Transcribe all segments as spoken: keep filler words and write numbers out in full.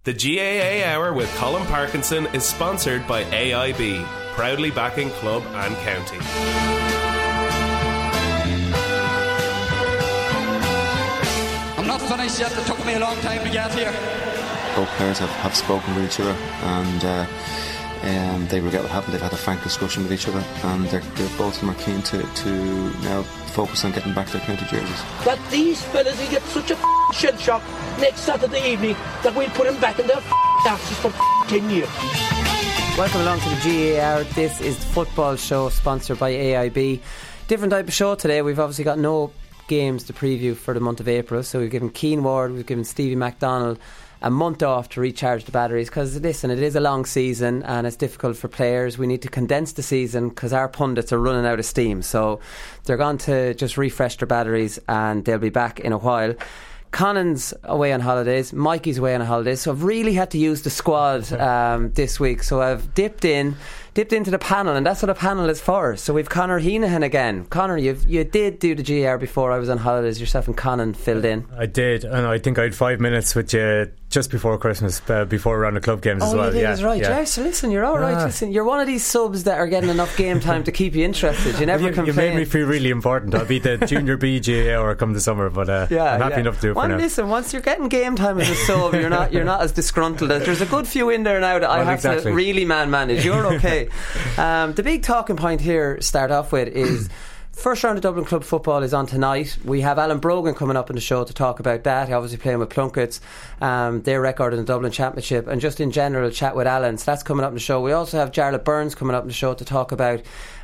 The G A A Hour with Colin Parkinson is sponsored by A I B, proudly backing club and county. I'm not finished yet. It took me a long time to get here. Both players have, have spoken with each other, and uh, um, they regret what happened. They've had a frank discussion with each other, and they're, they're, both of them are keen to, to now focus on getting back their county jerseys. That these fellas will get such a f***ing shell shock next Saturday evening that we'll put them back in their f***ing asses for f***ing ten years. Welcome along to the G A A Hour. This is the football show sponsored by A I B. Different type of show today. We've obviously got no games to preview for the month of April, so we've given Keane Ward, we've given Stevie McDonald a month off to recharge the batteries, because listen, it is a long season and it's difficult for players. We need to condense the season because our pundits are running out of steam, so they're going to just refresh their batteries and they'll be back in a while. Conan's away on holidays, Mikey's away on holidays, so I've really had to use the squad um, this week, so I've dipped in dipped into the panel, and that's what a panel is for. So we've Conor Heenahan again. Conor, you've, you did do the G A R before I was on holidays. Yourself and Conan filled in. I did, and I think I had five minutes with you just before Christmas, uh, before around the club games oh, as well. Oh, you did, yeah, is right. yeah. Yeah, so listen, you're all right. Ah. Listen, you're one of these subs that are getting enough game time to keep you interested. You never you, complain. You made me feel really important. I'll be the junior B G A R come the summer, but uh, yeah, I'm happy yeah. enough to do it One, for now. Listen, once you're getting game time as a sub, you're not you're not as disgruntled. There's a good few in there now that I well, have exactly. to really man manage. You're okay. um, the big talking point here, start off with, is first round of Dublin Club football is on tonight. We have Alan Brogan coming up on the show to talk about that. He obviously playing with Plunkett's, um, their record in the Dublin Championship, and just in general chat with Alan. So that's coming up in the show. We also have Jarlath Burns coming up in the show to talk about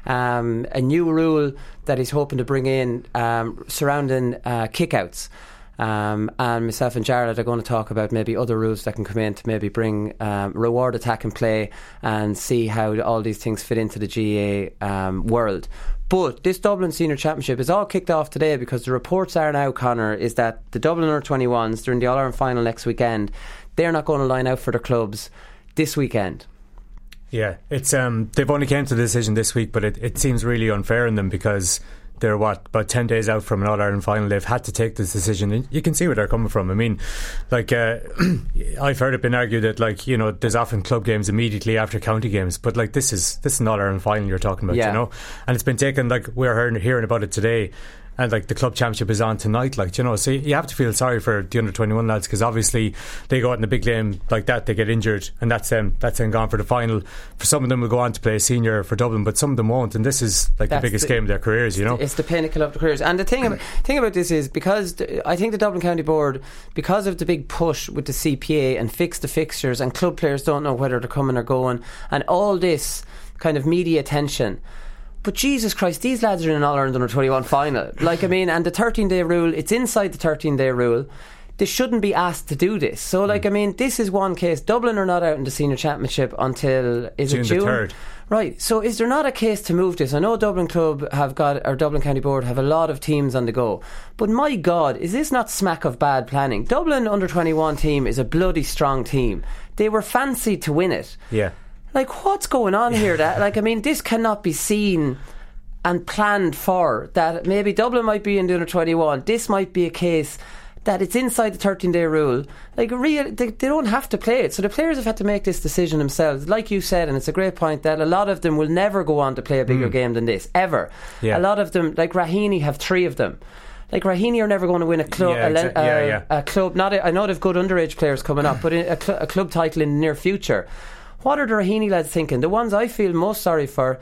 um, a new rule that he's hoping to bring in um, surrounding uh, kickouts. Um, and myself and Jarlath are going to talk about maybe other rules that can come in to maybe bring um, reward attack and play, and see how all these things fit into the G A A um, world. But this Dublin Senior Championship is all kicked off today, because the reports are now, Conor, is that the Dublin under twenty-ones during the All-Ireland final next weekend, they're not going to line out for their clubs this weekend. Yeah, it's um, they've only came to the decision this week, but it, it seems really unfair in them, because they're what about ten days out from an All-Ireland final. They've had to take this decision, and you can see where they're coming from. I mean, like uh, I've heard it been argued that, like, you know, there's often club games immediately after county games, but like this is this is an All-Ireland final you're talking about, yeah. you know, and it's been taken, like we're hearing, hearing about it today. And like the club championship is on tonight, like, you know, so you have to feel sorry for the under twenty-one lads, because obviously they go out in a big game like that, they get injured, and that's them that's them gone for the final. For some of them will go on to play a senior for Dublin, but some of them won't, and this is like that's the biggest the, game of their careers, you know. It's the pinnacle of their careers. And the thing about, thing about this is, because the, I think the Dublin County Board, because of the big push with the C P A and fix the fixtures, and club players don't know whether they're coming or going, and all this kind of media attention. But Jesus Christ, these lads are in an All-Ireland under twenty-one final. Like, I mean, and the thirteen-day rule, it's inside the thirteen-day rule. They shouldn't be asked to do this. So, like, I mean, this is one case. Dublin are not out in the Senior Championship until, is June it June? the third. Right, so is there not a case to move this? I know Dublin Club have got, or Dublin County Board have a lot of teams on the go, but my God, is this not smack of bad planning? Dublin under twenty-one team is a bloody strong team. They were fancied to win it. Yeah. Like, what's going on here? That, like, I mean, this cannot be seen and planned for. That maybe Dublin might be in the under twenty-one. This might be a case that it's inside the thirteen-day rule. Like, real, they, they don't have to play it. So the players have had to make this decision themselves. Like you said, and it's a great point, that a lot of them will never go on to play a bigger mm. game than this, ever. Yeah. A lot of them, like Raheny, have three of them. Like, Raheny are never going to win a club. Yeah, exa- a, a, yeah, yeah. a club. Not a, I know they've good underage players coming up, but a, cl- a club title in the near future. What are the Raheny lads thinking? The ones I feel most sorry for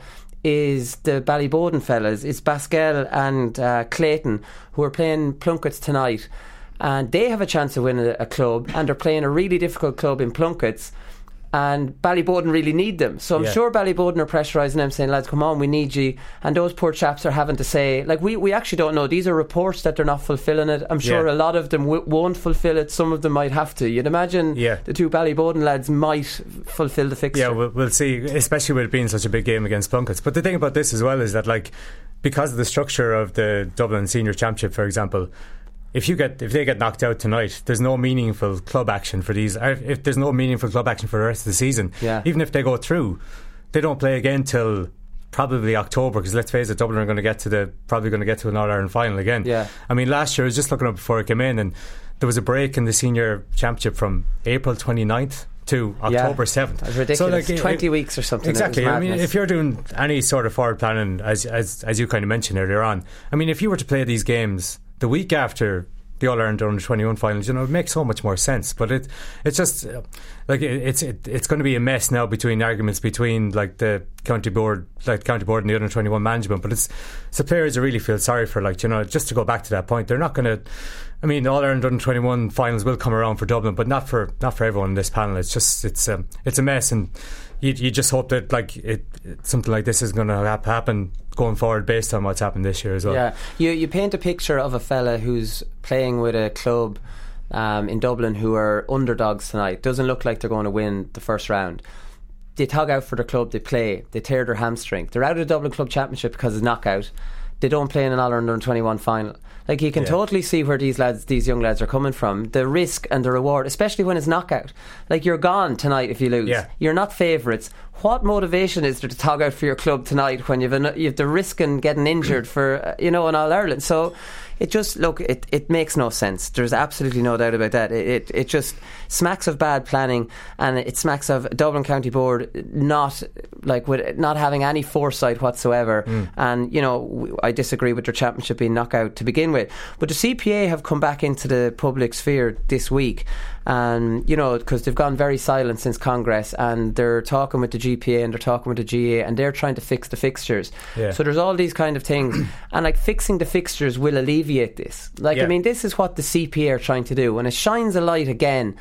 is the Ballyboden fellas. It's Basquel and uh, Clayton, who are playing Plunkett's tonight, and they have a chance of winning a, a club, and they're playing a really difficult club in Plunkett's, and Ballyboden really need them. So I'm yeah. sure Ballyboden are pressurising them, saying, lads, come on, we need you. And those poor chaps are having to say, like, we, we actually don't know. These are reports that they're not fulfilling it. I'm sure yeah. a lot of them w- won't fulfil it. Some of them might have to. You'd imagine yeah. the two Ballyboden lads might fulfil the fixture. Yeah, we'll, we'll see, especially with it being such a big game against Plunkett's. But the thing about this as well is that, like, because of the structure of the Dublin Senior Championship, for example, If you get if they get knocked out tonight, there's no meaningful club action for these. If there's no meaningful club action for the rest of the season, yeah. even if they go through, they don't play again till probably October, because let's face it, Dublin are going to get to the probably going to get to an All-Ireland final again. Yeah. I mean, last year I was just looking up before I came in, and there was a break in the senior championship from April twenty-ninth to October seventh. That's ridiculous. So like, twenty it, weeks or something. Exactly. I mean, if you're doing any sort of forward planning, as as as you kind of mentioned earlier on, I mean, if you were to play these games the week after the All-Ireland under twenty-one finals, you know, it makes so much more sense. But it it's just uh, like it, it's it, it's going to be a mess now between arguments between like the county board, like county board and the under twenty-one management. But it's it's the players I really feel sorry for. Like, you know, just to go back to that point, they're not going to. I mean, the All-Ireland under twenty-one finals will come around for Dublin, but not for not for everyone in this panel. It's just it's um, it's a mess, and you you just hope that like it, it something like this is going to happen going forward based on what's happened this year as well. Yeah, you you paint a picture of a fella who's playing with a club um, in Dublin who are underdogs tonight. Doesn't look like they're going to win the first round. They tug out for the club, they play, they tear their hamstring. They're out of the Dublin Club Championship because of knockout. They don't play in an All-Ireland under twenty-one final. Like, you can yeah. totally see where these lads, these young lads are coming from. The risk and the reward, especially when it's knockout. Like, you're gone tonight if you lose. Yeah. You're not favourites. What motivation is there to tug out for your club tonight when you've an, you've the risk in getting injured for uh, you know an All-Ireland? So it just look it, it makes no sense. There's absolutely no doubt about that. It, it it just smacks of bad planning, and it smacks of Dublin County Board not like with not having any foresight whatsoever. Mm. And you know, I disagree with their championship being knockout to begin with. But the C P A have come back into the public sphere this week, and you know, because they've gone very silent since Congress, and they're talking with the G P A and they're talking with the G A, and they're trying to fix the fixtures. Yeah. So there's all these kind of things, and like fixing the fixtures will alleviate this. Like yeah. I mean, this is what the C P A are trying to do, and it shines a light again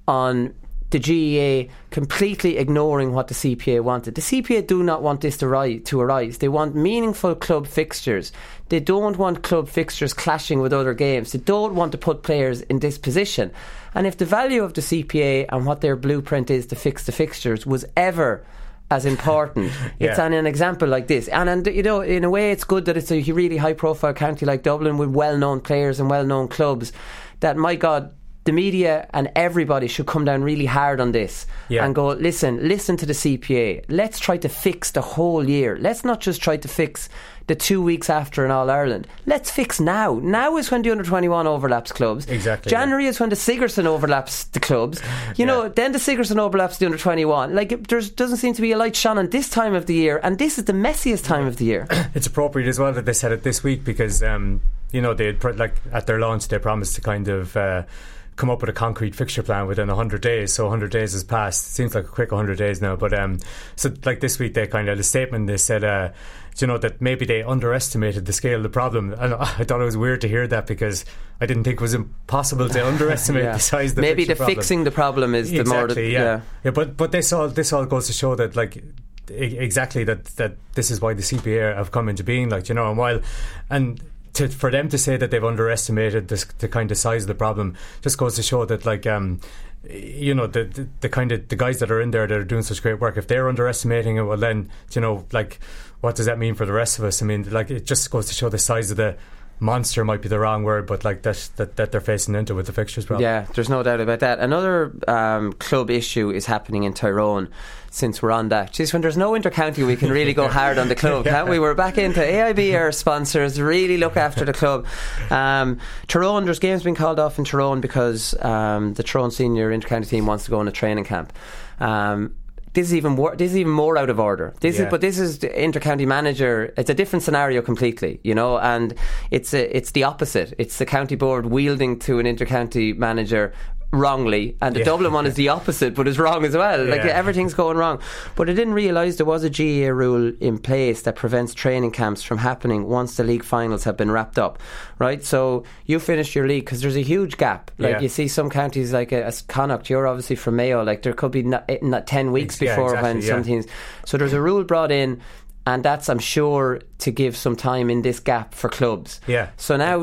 on the G E A completely ignoring what the C P A wanted. The C P A do not want this to rise, to arise. They want meaningful club fixtures. They don't want club fixtures clashing with other games. They don't want to put players in this position. And if the value of the C P A and what their blueprint is to fix the fixtures was ever as important, yeah. it's on an example like this. And, and you know, in a way it's good that it's a really high profile county like Dublin with well known players and well known clubs, that, my God, the media and everybody should come down really hard on this yeah. and go, listen, listen to the C P A. Let's try to fix the whole year. Let's not just try to fix the two weeks after an All-Ireland. Let's fix now. Now is when the under twenty-one overlaps clubs. Exactly. January yeah. is when the Sigerson overlaps the clubs. You yeah. know, then the Sigerson overlaps the under twenty-one. Like, there doesn't seem to be a light shone on this time of the year, and this is the messiest time of the year. It's appropriate as well that they said it this week, because um, you know, they had pr- like at their launch they promised to kind of uh, come up with a concrete fixture plan within one hundred days. So one hundred days has passed. It seems like a quick one hundred days now, but um, so like this week they kind of had a statement. They said uh, you know, that maybe they underestimated the scale of the problem, and I thought it was weird to hear that, because I didn't think it was impossible to underestimate yeah. the size of the maybe the problem. Fixing the problem is exactly, the more the, yeah. yeah yeah but but this all this all goes to show that, like, exactly that that this is why the C P A have come into being, like, you know. And while and To, for them to say that they've underestimated this, the kind of size of the problem, just goes to show that, like, um, you know, the, the the kind of the guys that are in there that are doing such great work, if they're underestimating it, well then, you know, like, what does that mean for the rest of us? I mean, like, it just goes to show the size of the monster, might be the wrong word, but like that, that that they're facing into with the fixtures problem. Yeah, there's no doubt about that. Another um, club issue is happening in Tyrone, since we're on that. Jeez, when there's no inter-county, we can really go hard on the club, yeah. can't we? We're back into A I B, our sponsors, really look after the club. um, Tyrone, there's games being called off in Tyrone because um, the Tyrone senior inter-county team wants to go on a training camp. um, This is even more. This is even more out of order. This yeah. is, but this is the inter-county manager. It's a different scenario completely, you know, and it's a, it's the opposite. It's the county board wielding to an inter-county manager wrongly, and the yeah. Dublin one is the opposite, but is wrong as well. Like, yeah. everything's going wrong. But I didn't realise there was a G A A rule in place that prevents training camps from happening once the league finals have been wrapped up, right? So you finished your league, because there's a huge gap. Like, yeah. you see some counties like uh, as Connacht, you're obviously from Mayo, like there could be not, not ten weeks yeah, before exactly, when yeah. some teams. So there's a rule brought in, and that's, I'm sure, to give some time in this gap for clubs. Yeah. So now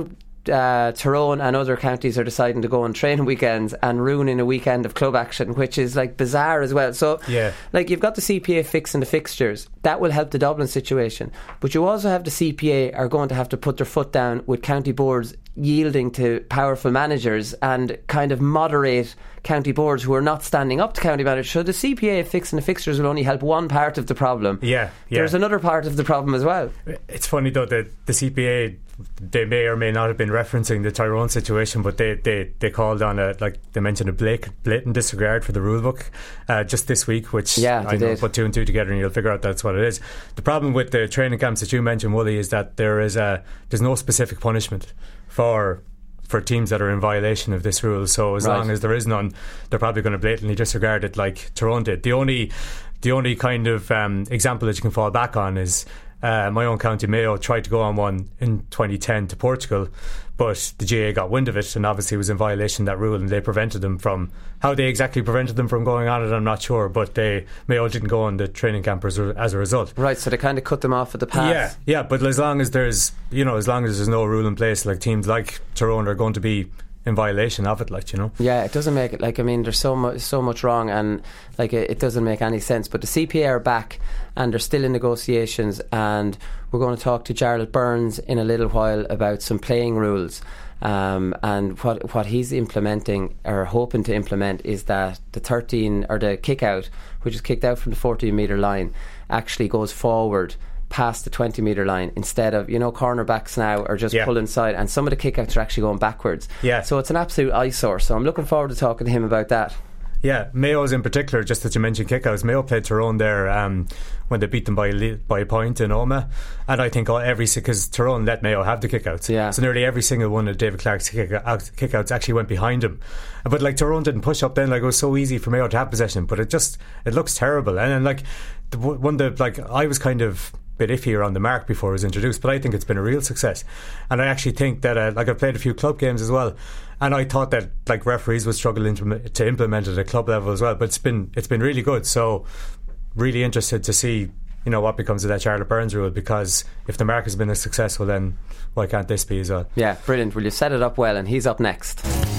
uh, Tyrone and other counties are deciding to go on training weekends and ruining a weekend of club action, which is like bizarre as well. So yeah. like you've got the C P A fixing the fixtures, that will help the Dublin situation, but you also have the C P A are going to have to put their foot down with county boards yielding to powerful managers and kind of moderate county boards who are not standing up to county managers. So the C P A fixing the fixtures will only help one part of the problem. Yeah, yeah. There's another part of the problem as well. It's funny though that the C P A, they may or may not have been referencing the Tyrone situation, but they, they, they called on a, like they mentioned, a blatant, blatant disregard for the rule book uh, just this week, which yeah, I know, did. put two and two together and you'll figure out that's what it is. The problem with the training camps that you mentioned, Wooly, is that there is a there's no specific punishment for for teams that are in violation of this rule. So as right. long as there is none, they're probably going to blatantly disregard it like Tyrone did. The only the only kind of um, example that you can fall back on is uh, my own county, Mayo, tried to go on one in twenty ten to Portugal, but the G A A got wind of it and obviously was in violation of that rule, and they prevented them from, how they exactly prevented them from going on it I'm not sure, but they Mayo didn't go on the training camp as, as a result. Right, so they kind of cut them off at the pass. Yeah, yeah, but as long as there's, you know, as long as there's no rule in place, like teams like Tyrone are going to be in violation of it, like, you know. Yeah, it doesn't make it, like, I mean, there's so much so much wrong, and like it, it doesn't make any sense. But the C P A are back and they're still in negotiations, and we're going to talk to Jarlath Burns in a little while about some playing rules. Um, and what what he's implementing or hoping to implement is that the thirteen or the kick out, which is kicked out from the fourteen metre line, actually goes forward past the twenty metre line, instead of, you know, cornerbacks now are just yeah. pull inside, and some of the kickouts are actually going backwards. Yeah. So it's an absolute eyesore. So I'm looking forward to talking to him about that. Yeah, Mayo's in particular, just that you mentioned kickouts. Mayo played Tyrone there um, when they beat them by a, by a point in Oma, and I think all, every because Tyrone let Mayo have the kickouts, yeah. so nearly every single one of David Clark's kick, out, kickouts actually went behind him. But like Tyrone didn't push up then, like it was so easy for Mayo to have possession, but it just it looks terrible. And, and like the one that like I was kind of bit iffier on the mark before it was introduced, but I think it's been a real success. And I actually think that uh, like I've played a few club games as well, and I thought that like referees would struggle to implement it at club level as well, but it's been it's been really good. So really interested to see, you know, what becomes of that Jarlath Burns rule, because if the mark has been as successful, then why can't this be as well? Yeah, brilliant. Well, you set it up well, and he's up next.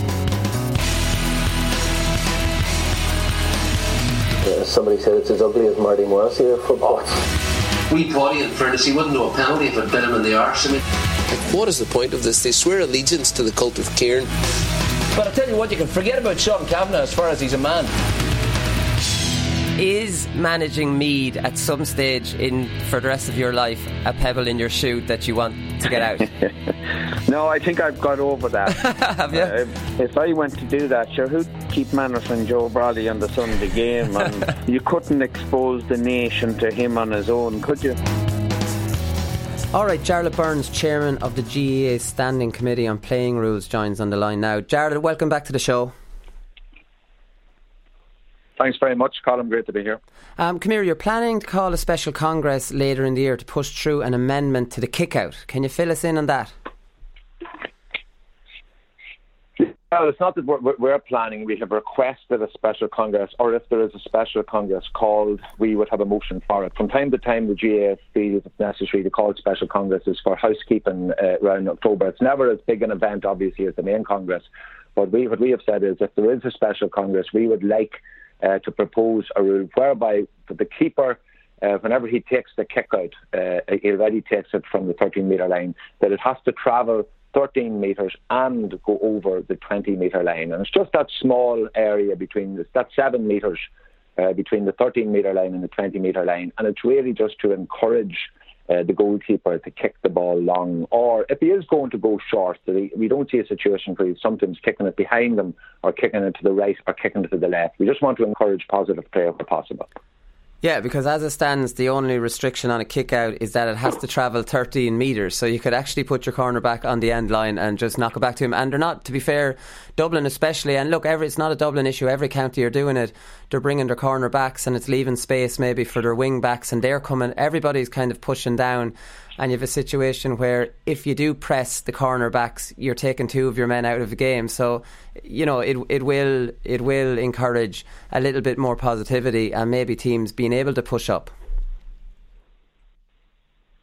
Yeah, somebody said it's as ugly as Marty Morrissey of football. We thought he, in fairness, he wouldn't know a penalty if it bit him in the arse. I mean, what is the point of this? They swear allegiance to the cult of Cairn. But I tell you what, you can forget about Sean Kavanagh as far as he's a man. Is managing Meath at some stage in for the rest of your life a pebble in your shoe that you want to get out? No, I think I've got over that. Have you? Uh, if, if I went to do that, sure, who'd keep Manners and Joe Brawley on the Sunday game? And you couldn't expose the nation to him on his own, could you? Alright, Jarlath Burns, chairman of the G A A Standing Committee on Playing Rules, joins on the line now. Jarlath, welcome back to the show. Thanks very much, Colin. Great to be here. Um, come here, you're planning to call a special congress later in the year to push through an amendment to the kick-out. Can you fill us in on that? Well, it's not that we're, we're planning. We have requested a special congress, or if there is a special congress called, we would have a motion for it. From time to time, the G A A feels it's necessary to call special congresses for housekeeping uh, around October. It's never as big an event, obviously, as the main congress. But we, what we have said is, if there is a special congress, we would like Uh, to propose a rule whereby for the keeper, uh, whenever he takes the kick out, uh, he already takes it from the thirteen metre line, that it has to travel thirteen metres and go over the twenty metre line. And it's just that small area between this, that seven metres uh, between the thirteen metre line and the twenty metre line. And it's really just to encourage Uh, the goalkeeper to kick the ball long, or if he is going to go short, so he, we don't see a situation where he's sometimes kicking it behind them or kicking it to the right or kicking it to the left. We just want to encourage positive play if possible. Yeah, because as it stands, the only restriction on a kick out is that it has to travel thirteen metres, so you could actually put your cornerback on the end line and just knock it back to him. And they're not, to be fair, Dublin especially, and look, every, it's not a Dublin issue, every county are doing it, they're bringing their cornerbacks and it's leaving space maybe for their wing backs, and they're coming, everybody's kind of pushing down, and you have a situation where if you do press the cornerbacks, you're taking two of your men out of the game. So, you know, it it will it will encourage a little bit more positivity and maybe teams being able to push up.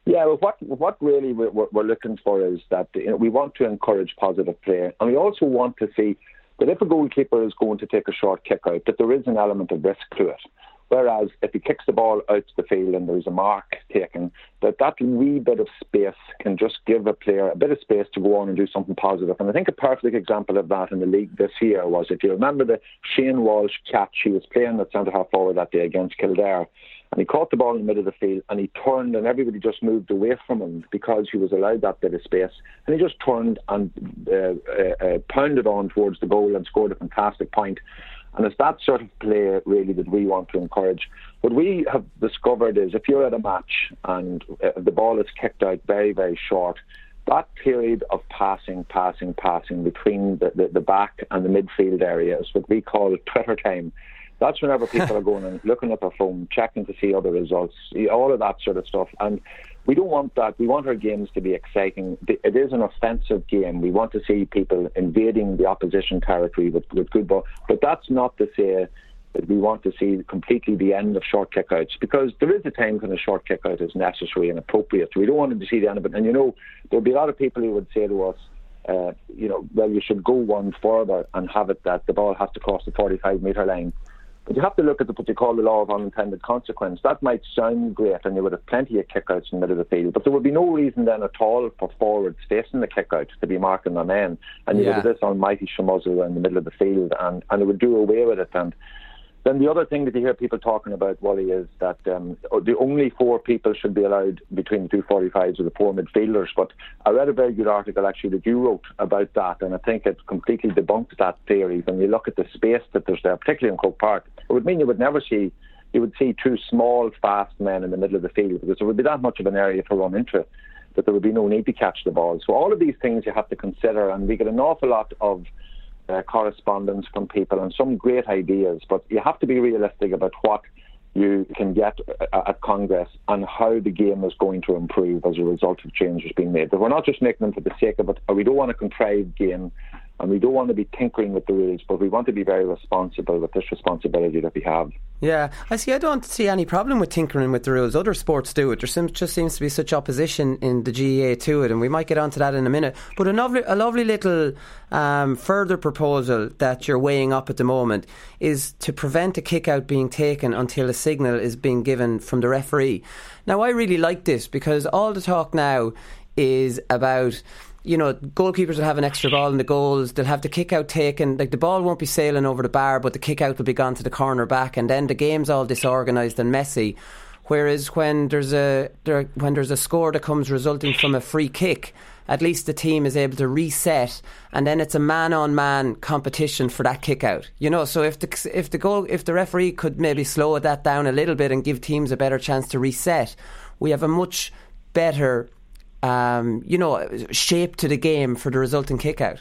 Yeah, well, what what really we're, we're looking for is that, you know, we want to encourage positive play, and we also want to see that if a goalkeeper is going to take a short kick out, that there is an element of risk to it. Whereas if he kicks the ball out to the field and there's a mark taken, that that wee bit of space can just give a player a bit of space to go on and do something positive. And I think a perfect example of that in the league this year was, if you remember the Shane Walsh catch, he was playing at centre-half forward that day against Kildare, and he caught the ball in the middle of the field, and he turned, and everybody just moved away from him because he was allowed that bit of space, and he just turned and uh, uh, uh, pounded on towards the goal and scored a fantastic point. And it's that sort of play really that we want to encourage. What we have discovered is, if you're at a match and uh, the ball is kicked out very, very short, that period of passing, passing, passing between the, the, the back and the midfield area is what we call Twitter time. That's whenever people are going and looking at their phone, checking to see other results, all of that sort of stuff. And we don't want that. We want our games to be exciting. It is an offensive game. We want to see people invading the opposition territory with, with good ball. But that's not to say that we want to see completely the end of short kickouts, because there is a time when a short kickout is necessary and appropriate. We don't want to see the end of it. And, you know, there'll be a lot of people who would say to us, uh, you know, well, you should go one further and have it that the ball has to cross the forty-five metre line. But you have to look at the, what you call the law of unintended consequence. That might sound great, and you would have plenty of kickouts in the middle of the field, but there would be no reason then at all for forwards facing the kickout to be marking their men. And you yeah. would have this almighty schmuzzle in the middle of the field, and, and it would do away with it. And then the other thing that you hear people talking about, Wally, is that um, the only four people should be allowed between the two forty-fives or the four midfielders. But I read a very good article actually that you wrote about that, and I think it completely debunked that theory. When you look at the space that there's there, particularly in Croke Park, it would mean you would never see, you would see two small, fast men in the middle of the field, because there would be that much of an area to run into that there would be no need to catch the ball. So all of these things you have to consider, and we get an awful lot of Uh, correspondence from people and some great ideas, but you have to be realistic about what you can get uh, at Congress and how the game is going to improve as a result of changes being made. But we're not just making them for the sake of it, or we don't want a contrived game, and we don't want to be tinkering with the rules, but we want to be very responsible with this responsibility that we have. Yeah, I see. I don't see any problem with tinkering with the rules. Other sports do it. There seems, just seems to be such opposition in the G A A to it, and we might get onto that in a minute. But a lovely, a lovely little um, further proposal that you're weighing up at the moment is to prevent a kick out being taken until a signal is being given from the referee. Now, I really like this, because all the talk now is about, you know, goalkeepers will have an extra ball in the goals, they'll have the kick out taken, like the ball won't be sailing over the bar, but the kick out will be gone to the corner back, and then the game's all disorganised and messy. Whereas when there's a there, when there's a score that comes resulting from a free kick, at least the team is able to reset, and then it's a man-on-man competition for that kick out. You know, so if the if the goal if the referee could maybe slow that down a little bit and give teams a better chance to reset, we have a much better Um, you know, shape to the game for the resulting kick out.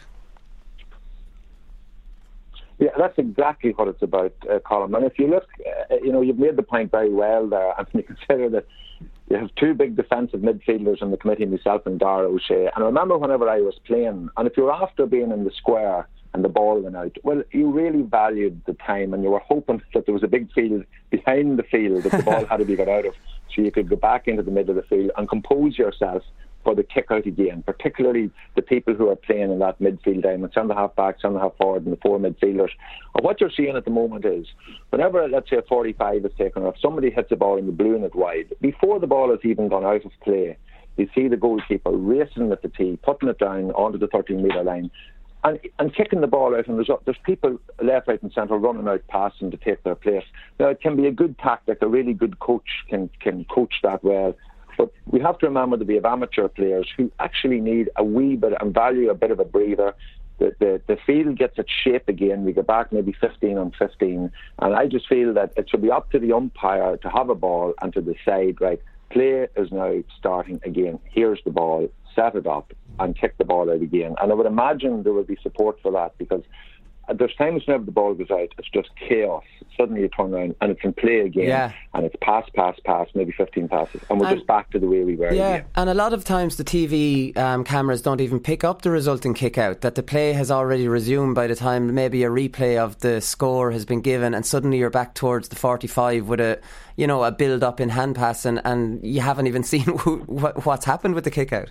Yeah, that's exactly what it's about, uh, Colin. And if you look, uh, you know, you've made the point very well there, and you consider that you have two big defensive midfielders in the committee, myself and Dara O'Shea. And I remember whenever I was playing, and if you were after being in the square and the ball went out, well, you really valued the time, and you were hoping that there was a big field behind the field that the ball had to be got out of, so you could go back into the middle of the field and compose yourself for the kick out again, particularly the people who are playing in that midfield diamond, centre half back, centre half forward, and the four midfielders. And what you're seeing at the moment is, whenever, let's say, a forty-five is taken, or if somebody hits a ball and you're bluing it wide, before the ball has even gone out of play, you see the goalkeeper racing with the tee, putting it down onto the thirteen metre line, and, and kicking the ball out, and there's, there's people left, right and centre running out past them to take their place. Now, it can be a good tactic. A really good coach can, can coach that well. But we have to remember that we have amateur players who actually need a wee bit and value a bit of a breather. The, the, the field gets its shape again. We go back maybe fifteen on fifteen. And I just feel that it should be up to the umpire to have a ball and to decide, right, play is now starting again. Here's the ball, set it up and kick the ball out again. And I would imagine there would be support for that, because there's times whenever the ball goes out, it's just chaos. Suddenly you turn around and it's in play again, yeah. and it's pass, pass, pass, maybe fifteen passes, and we're and, just back to the way we were. Yeah, again. And a lot of times the T V um, cameras don't even pick up the resulting kick out, that the play has already resumed by the time maybe a replay of the score has been given, and suddenly you're back towards the forty-five with a, you know, a build up in hand pass, and, and you haven't even seen who, what, what's happened with the kick out.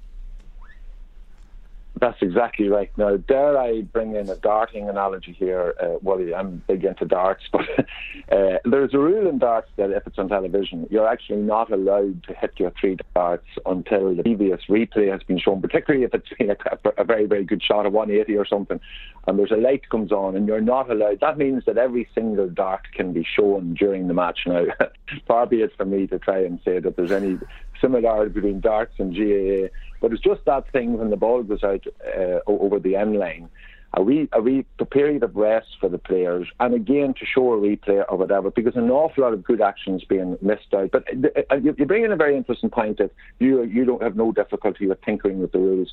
That's exactly right. Now, dare I bring in a darting analogy here? Uh, well, I'm big into darts, but uh, there's a rule in darts that if it's on television, you're actually not allowed to hit your three darts until the previous replay has been shown, particularly if it's you know, a very, very good shot of one eighty or something, and there's a light comes on, and you're not allowed. That means that every single dart can be shown during the match. Now, far be it for me to try and say that there's any similarity between darts and G A A, but it's just that thing when the ball goes out uh, over the end line, a wee, a wee period of rest for the players, and again to show a replay or whatever, because an awful lot of good actions being missed out. But uh, you bring in a very interesting point that you you don't have no difficulty with tinkering with the rules.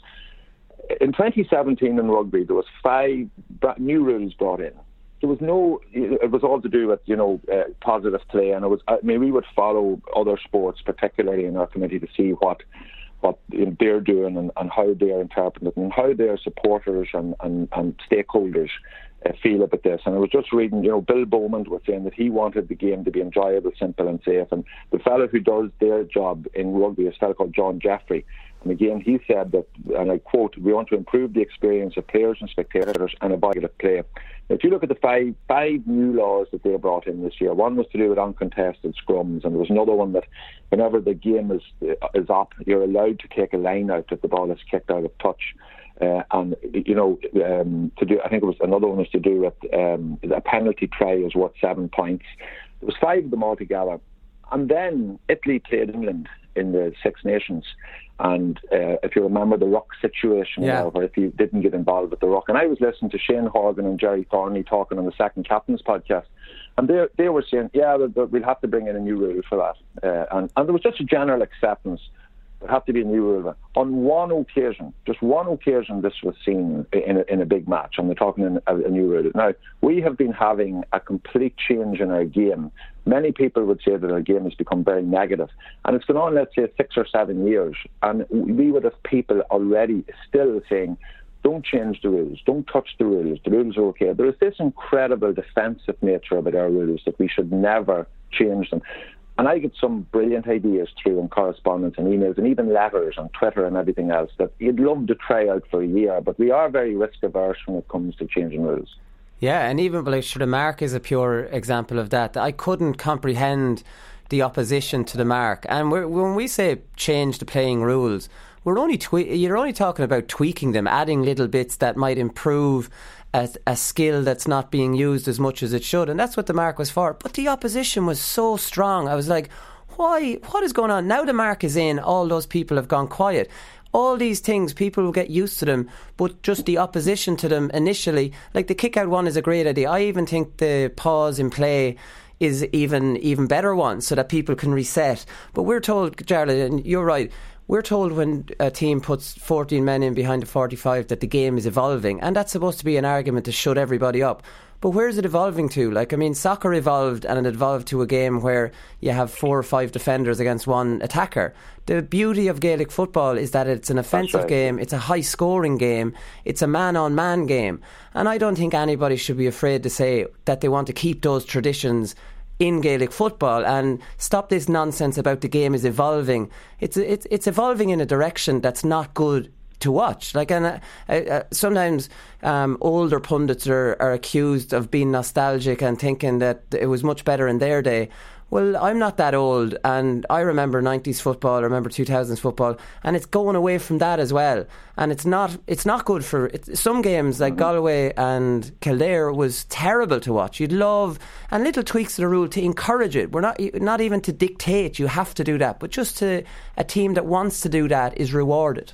In twenty seventeen in rugby, there was five new rules brought in. There was no, it was all to do with, you know, uh, positive play, and it was, I mean, we would follow other sports, particularly in our committee, to see what what they're doing and, and how they're interpreting it and how their supporters and, and, and stakeholders uh, feel about this. And I was just reading, you know, Bill Bowman was saying that he wanted the game to be enjoyable, simple and safe, and the fellow who does their job in rugby is a fellow called John Jeffrey. And again, he said that, and I quote, "We want to improve the experience of players and spectators and avoid play." Now, if you look at the five five new laws that they brought in this year, one was to do with uncontested scrums, and there was another one that whenever the game is is up, you're allowed to take a line out if the ball is kicked out of touch. Uh, and you know, um, to do, I think it was another one was to do with um, a penalty try is worth seven points. There was five of them altogether, and then Italy played England in the Six Nations. And uh, if you remember the ruck situation, yeah. you know, where if you didn't get involved with the ruck, and I was listening to Shane Horgan and Jerry Thornley talking on the Second Captains podcast, and they they were saying, yeah, we'll have to bring in a new rule for that, uh, and and there was just a general acceptance. There had to be a new rule. On one occasion, just one occasion, this was seen in a, in a big match, and we're talking in a, a new rule. Now, we have been having a complete change in our game. Many people would say that our game has become very negative, and it's gone on, let's say, six or seven years, and we would have people already still saying, don't change the rules, don't touch the rules, the rules are okay. There is this incredible defensive nature about our rules that we should never change them. And I get some brilliant ideas through in correspondence and emails and even letters on Twitter and everything else that you'd love to try out for a year, but we are very risk averse when it comes to changing rules. Yeah, and even like, sure, the mark is a pure example of that. I couldn't comprehend the opposition to the mark, and we're, when we say change the playing rules, we're only twe- you're only talking about tweaking them, adding little bits that might improve A, a skill that's not being used as much as it should, and that's what the mark was for. But the opposition was so strong. I was like, why, what is going on? Now the mark is in, all those people have gone quiet. All these things, people will get used to them, but just the opposition to them initially, like the kick out one is a great idea. I even think the pause in play is even even better one, so that people can reset. But we're told, Jarlath, and you're right, we're told when a team puts fourteen men in behind the forty-five that the game is evolving, and that's supposed to be an argument to shut everybody up. But where's it evolving to? Like, I mean, soccer evolved, and it evolved to a game where you have four or five defenders against one attacker. The beauty of Gaelic football is that it's an offensive right. game, it's a high-scoring game, it's a man-on-man game. And I don't think anybody should be afraid to say that they want to keep those traditions in Gaelic football and stop this nonsense about the game is evolving. It's it's it's evolving in a direction that's not good to watch. Like, and uh, uh, sometimes um, older pundits are, are accused of being nostalgic and thinking that it was much better in their day. Well, I'm not that old, and I remember nineties football, I remember two thousands football, and it's going away from that as well. And it's not it's not good for it. Some games like Galway and Kildare was terrible to watch. You'd love, and little tweaks to the rule to encourage it. We're not not even to dictate you have to do that, but just to a team that wants to do that is rewarded.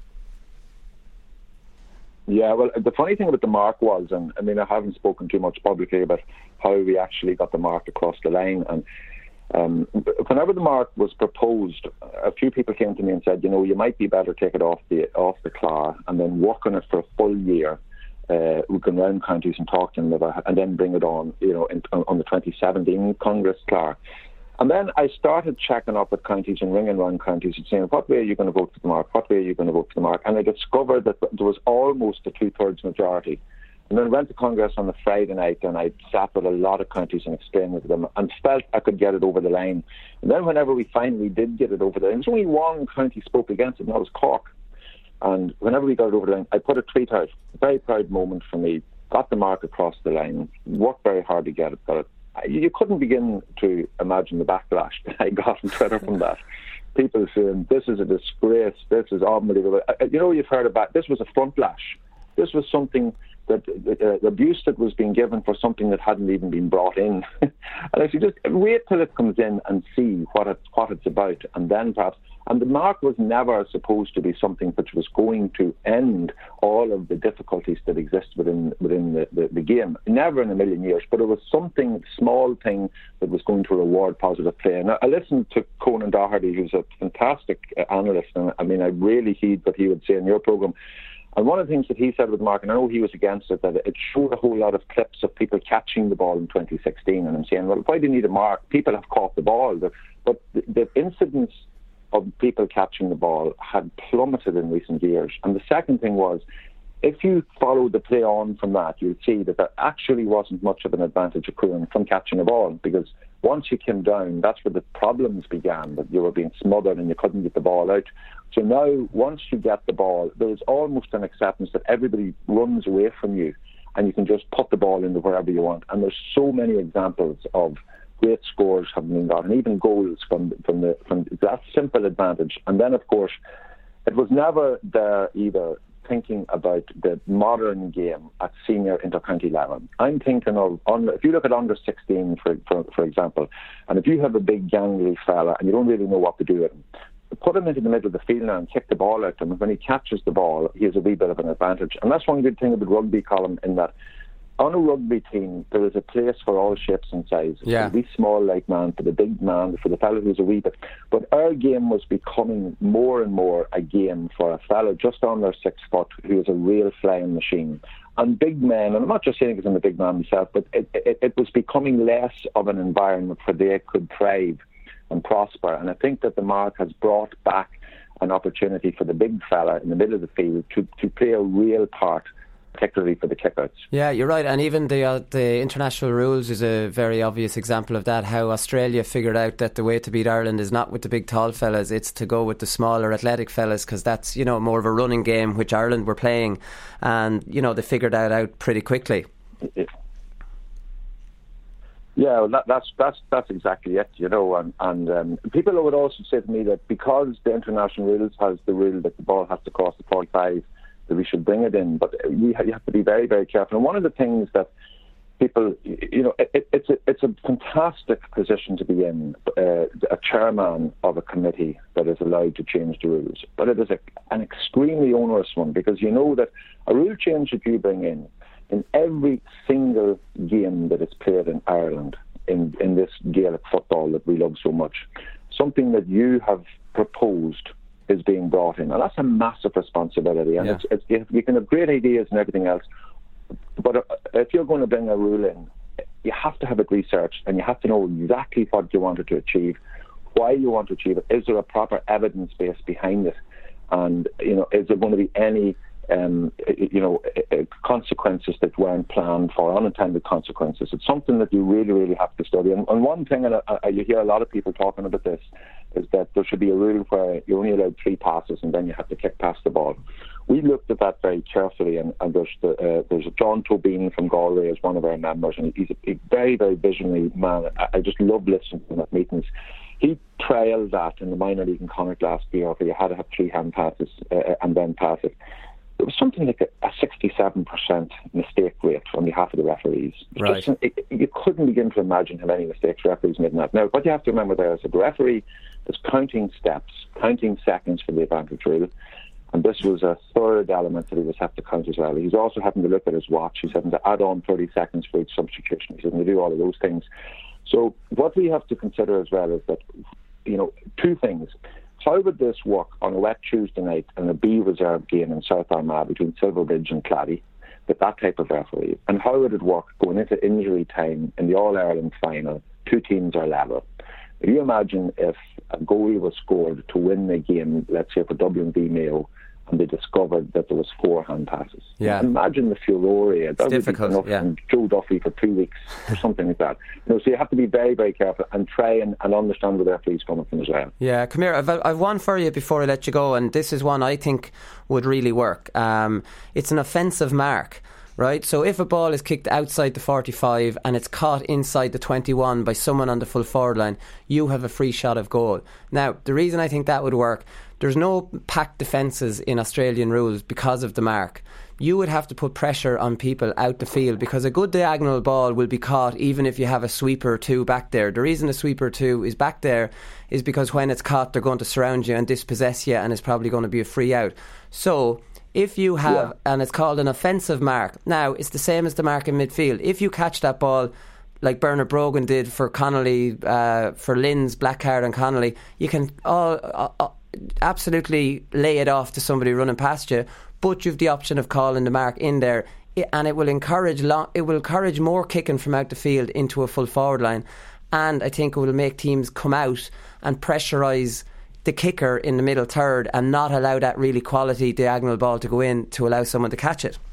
Yeah, well, the funny thing about the mark was, and I mean, I haven't spoken too much publicly about how we actually got the mark across the line. And um, whenever the mark was proposed, a few people came to me and said, you know, you might be better take it off the off the claw and then work on it for a full year uh, we can round counties and talk to them about, and then bring it on, you know, in, on the twenty seventeen Congress, Clark. And then I started checking up with counties and ringing round counties and saying, what way are you going to vote for the mark? What way are you going to vote for the mark? And I discovered that there was almost a two-thirds majority. And then I went to Congress on the Friday night, and I sat with a lot of counties and explained it to them and felt I could get it over the line. And then whenever we finally did get it over the line, there was only one county spoke against it, and that was Cork. And whenever we got it over the line, I put a tweet out. A very proud moment for me. Got the mark across the line. Worked very hard to get it. Got it. You couldn't begin to imagine the backlash that I got on Twitter from that. People saying, this is a disgrace, this is unbelievable. You know, you've heard about, this was a front lash. This was something that, uh, the abuse that was being given for something that hadn't even been brought in. And if you just wait till it comes in and see what, it, what it's about, and then perhaps, and the mark was never supposed to be something which was going to end all of the difficulties that exist within within the, the, the game. Never in a million years, but it was something, small thing that was going to reward positive play. And I, I listened to Conan Doherty, who's a fantastic uh, analyst, and I mean, I really heed what he would say in your programme. And one of the things that he said with Mark, and I know he was against it, that it showed a whole lot of clips of people catching the ball in twenty sixteen. And I'm saying, well, why do you need a mark? People have caught the ball. But the, the incidence of people catching the ball had plummeted in recent years. And the second thing was, if you followed the play on from that, you'd see that there actually wasn't much of an advantage accruing from catching a ball, because once you came down, that's where the problems began, that you were being smothered and you couldn't get the ball out. So now, once you get the ball, there's almost an acceptance that everybody runs away from you and you can just put the ball into wherever you want. And there's so many examples of great scores have been got, and even goals from from the from that simple advantage. And then, of course, it was never there either thinking about the modern game at senior intercounty level. I'm thinking of, under, if you look at under sixteen, for, for for example, and if you have a big gangly fella and you don't really know what to do with him, put him into the middle of the field now and kick the ball at him, and when he catches the ball, he has a wee bit of an advantage. And that's one good thing about rugby, Colin, in that on a rugby team, there is a place for all shapes and sizes. Yeah. For the wee small like man, for the big man, for the fellow who's a wee bit. But our game was becoming more and more a game for a fellow just under six foot who is a real flying machine. And big men, and I'm not just saying because I'm a big man myself, but it, it, it was becoming less of an environment where they could thrive and prosper. And I think that the mark has brought back an opportunity for the big fella in the middle of the field to, to play a real part, particularly for the kickouts. Yeah, you're right. And even the uh, the international rules is a very obvious example of that, how Australia figured out that the way to beat Ireland is not with the big tall fellas, it's to go with the smaller athletic fellas, because that's, you know, more of a running game, which Ireland were playing, and, you know, they figured that out pretty quickly. Yeah, yeah well, that, that's that's that's exactly it, you know. And, and um, people would also say to me that because the international rules has the rule that the ball has to cross the forty-five, that we should bring it in, but you have to be very, very careful. And one of the things that people, you know, it, it's a, it's a fantastic position to be in, uh, a chairman of a committee that is allowed to change the rules. But it is a, an extremely onerous one, because you know that a rule change that you bring in, in every single game that is played in Ireland, in, in this Gaelic football that we love so much, something that you have proposed is being brought in. And that's a massive responsibility. And yeah. it's, it's, you can have great ideas and everything else, but if you're going to bring a rule in, you have to have it researched, and you have to know exactly what you want it to achieve, why you want to achieve it. Is there a proper evidence base behind it? And, you know, is there going to be any Um, you know, consequences that weren't planned for, unintended consequences? It's something that you really, really have to study. And, and one thing, and I, you hear a lot of people talking about this, is that there should be a rule where you're only allowed three passes and then you have to kick past the ball. We looked at that very carefully, and, and there's the, uh, there's a John Tobin from Galway as one of our members, and he's a, a very, very visionary man. I, I just love listening to him at meetings. He trialled that in the minor league in Connacht last year, where you had to have three hand passes uh, and then pass it. It was something like a, a sixty-seven percent mistake rate on behalf of the referees. Right. Just, it, you couldn't begin to imagine how many mistakes referees made in that. Now, what you have to remember there is that the referee is counting steps, counting seconds for the advantage rule, and this was a third element that he was having to count as well. He's also having to look at his watch. He's having to add on thirty seconds for each substitution. He's having to do all of those things. So what we have to consider as well is that, you know, two things. How would this work on a wet Tuesday night in a B reserve game in South Armagh between Silverbridge and Clady? with that type of referee? And how would it work going into injury time in the All-Ireland final? Two teams are level. If you imagine if a goal was scored to win the game, let's say for Dublin v Mayo, and they discovered that there was four hand passes. Yeah. Imagine the furore. That would difficult, be enough yeah. from Joe Duffy for two weeks or something like that. You know, so you have to be very, very careful and try and, and understand where the referee's coming from as well. Yeah, come here. I've, I've one for you before I let you go, and this is one I think would really work. Um, it's an offensive mark. Right, so if a ball is kicked outside the forty-five and it's caught inside the twenty-one by someone on the full forward line, you have a free shot of goal. Now, the reason I think that would work, there's no packed defences in Australian rules because of the mark. You would have to put pressure on people out the field because a good diagonal ball will be caught even if you have a sweeper or two back there. The reason a sweeper or two is back there is because when it's caught, they're going to surround you and dispossess you, and it's probably going to be a free out. So if you have, yeah. and it's called an offensive mark. Now, it's the same as the mark in midfield. If you catch that ball, like Bernard Brogan did for Connolly, uh, for Lynn's black card on Connolly, you can all, uh, uh, absolutely lay it off to somebody running past you, but you've the option of calling the mark in there, and it will encourage long, it will encourage more kicking from out the field into a full forward line, and I think it will make teams come out and pressurise the kicker in the middle third and not allow that really quality diagonal ball to go in to allow someone to catch it.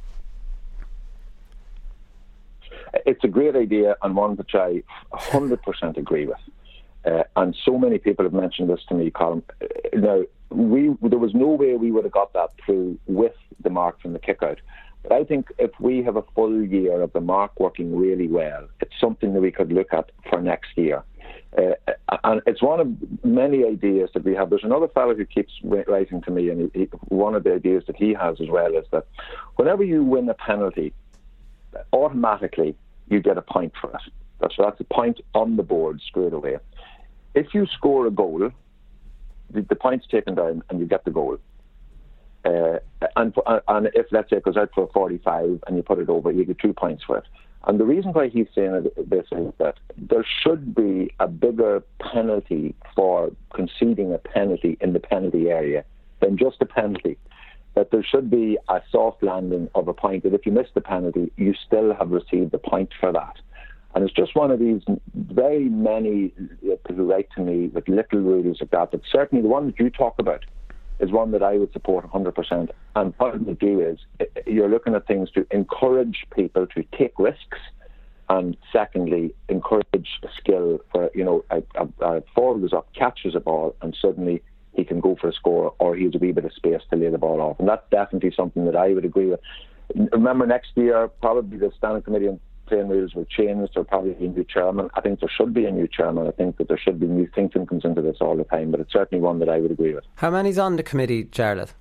It's a great idea and one which I one hundred percent agree with. Uh, and so many people have mentioned this to me, Colin. Now, we, there was no way we would have got that through with the mark from the kick-out. But I think if we have a full year of the mark working really well, it's something that we could look at for next year. Uh, and it's one of many ideas that we have. There's another fellow who keeps writing to me, and he, one of the ideas that he has as well is that whenever you win a penalty, automatically you get a point for it. That's, that's a point on the board straight away. If you score a goal, the, the point's taken down and you get the goal. Uh, and, and if, let's say, it goes out for a forty-five and you put it over, you get two points for it. And the reason why he's saying this is that there should be a bigger penalty for conceding a penalty in the penalty area than just a penalty. That there should be a soft landing of a point, that if you miss the penalty, you still have received a point for that. And it's just one of these very many people who write to me with little rules like that. But certainly the one that you talk about is one that I would support one hundred percent. And what it would do is you're looking at things to encourage people to take risks, and secondly, encourage skill for, you know, a, a, a forward goes up, catches a ball, and suddenly he can go for a score, or he has a wee bit of space to lay the ball off. And that's definitely something that I would agree with. Remember, next year, probably the Standing Committee on Playing Rules will change. There'll probably be a new chairman. I think there should be a new chairman. I think that there should be new thinking comes into this all the time, but it's certainly one that I would agree with. How many's on the committee, Jarlath?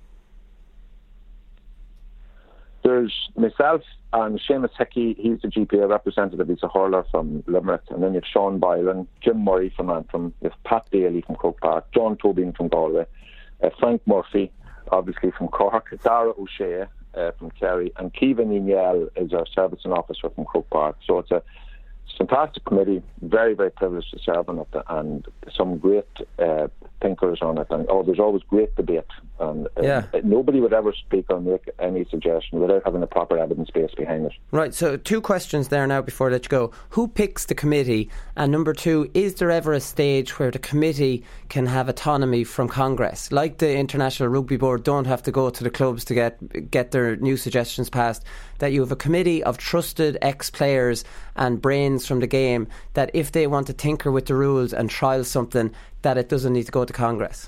There's myself and Seamus Hickey. He's the G P A representative. He's a hurler from Limerick. And then you have Sean Byron, Jim Murray from Antrim, you have Pat Daly from Croke Park, John Tobin from Galway, uh, Frank Murphy, obviously from Cork, Dara O'Shea uh, from Kerry, and Kevin Niel is our servicing officer from Croke Park. So it's a fantastic committee, very, very privileged to serve on it, and some great uh, thinkers on it. And oh, there's always great debate. And uh, yeah. nobody would ever speak or make any suggestion without having a proper evidence base behind it. Right, so two questions there now before I let you go. Who picks the committee? And number two, is there ever a stage where the committee can have autonomy from Congress? Like the International Rugby Board don't have to go to the clubs to get get their new suggestions passed, that you have a committee of trusted ex-players and brains from the game, that if they want to tinker with the rules and trial something, that it doesn't need to go to Congress?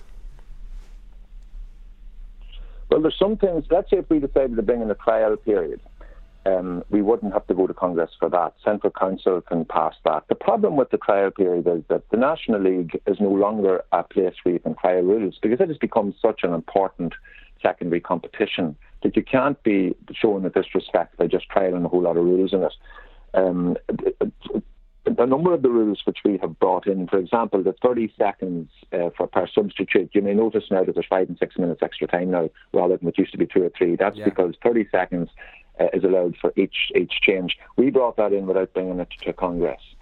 Well, there's some things, let's say if we decided to bring in a trial period, um, we wouldn't have to go to Congress for that. Central Council can pass that. The problem with the trial period is that the National League is no longer a place where you can trial rules, because it has become such an important secondary competition that you can't be showing a disrespect by just trialling a whole lot of rules in it. Um, a number of the rules which we have brought in, for example, the thirty seconds uh, for per substitute, you may notice now that there's five and six minutes extra time now rather than what used to be two or three. That's yeah. because thirty seconds uh, is allowed for each each change. We brought that in without bringing it to Congress.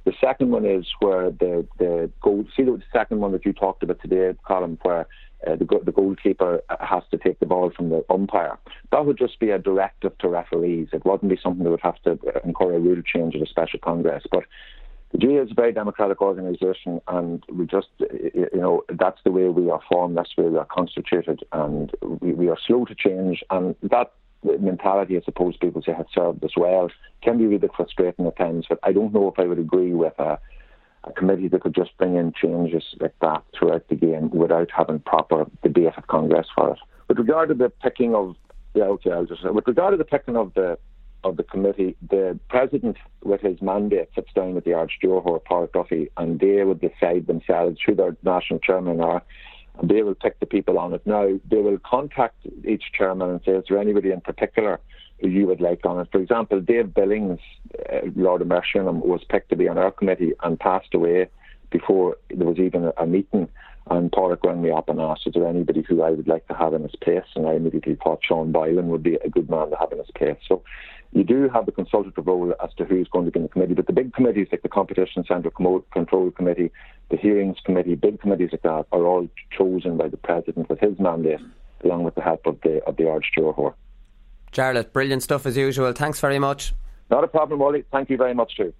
The second one is where the the goal. See the second one that you talked about today, Colin, where uh, the the goalkeeper has to take the ball from the umpire. That would just be a directive to referees. It wouldn't be something that would have to incur a rule change at a special congress. But the G A A is a very democratic organisation, and we just, you know, that's the way we are formed, that's the way we are constituted, and we, we are slow to change. And that mentality, I suppose people say, has served us well. Can be a bit frustrating at times, but I don't know if I would agree with a, a committee that could just bring in changes like that throughout the game without having proper debate at Congress for it. With regard to the picking of the okay, I'll just, with regard to the picking of the of the committee, the president with his mandate sits down with the Archdeochar, Paul Duffy, and they would decide themselves who their national chairman are, and they will pick the people on it. Now, they will contact each chairman and say, is there anybody in particular who you would like on it? For example, Dave Billings, uh, Lord of Mersham, was picked to be on our committee and passed away before there was even a, a meeting. And Pádraig rang me up and asked, is there anybody who I would like to have in his place? And I immediately thought Sean Boylan would be a good man to have in his place. So you do have the consultative role as to who's going to be in the committee, but the big committees like the Competition Centre Control Committee, the Hearings Committee, big committees like that are all chosen by the President with his mandate, along with the help of the of the Archdeochar. Jarlath, brilliant stuff as usual. Thanks very much. Not a problem, Wally. Thank you very much too.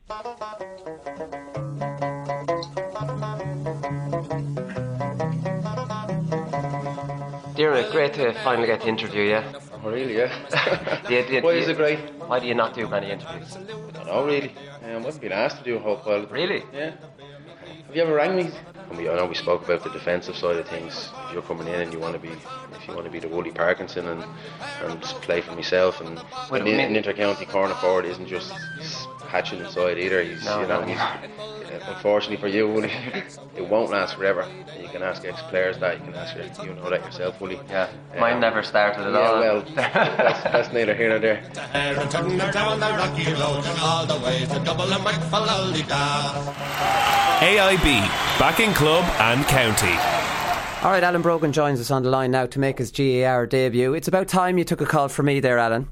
Derek, great to finally get to interview you. Oh, really, yeah. do you, do you, why do is you, it great? Why do you not do many interviews? I don't know, really. Um, I've been asked to do a whole pile of Really? Yeah. Have you ever rang me? And we, I know we spoke about the defensive side of things. If you're coming in and you want to be, if you want to be the Wooly Parkinson and and play for myself, and Well, an, I mean- an inter-county corner forward isn't just hatching inside either. He's, No, you know, no. he's, unfortunately for you, Wooly, it won't last forever. And you can ask ex-players that. You can ask your, you know that yourself, Wooly. Yeah, mine never started at yeah, all. Well, that's, that's neither here nor there. And turn her down the rocky road and all the way to Dublin and wait for Lollydale. A I B, backing club and county. All right, Alan Brogan joins us on the line now to make his G A R debut. It's about time you took a call from me there, Alan.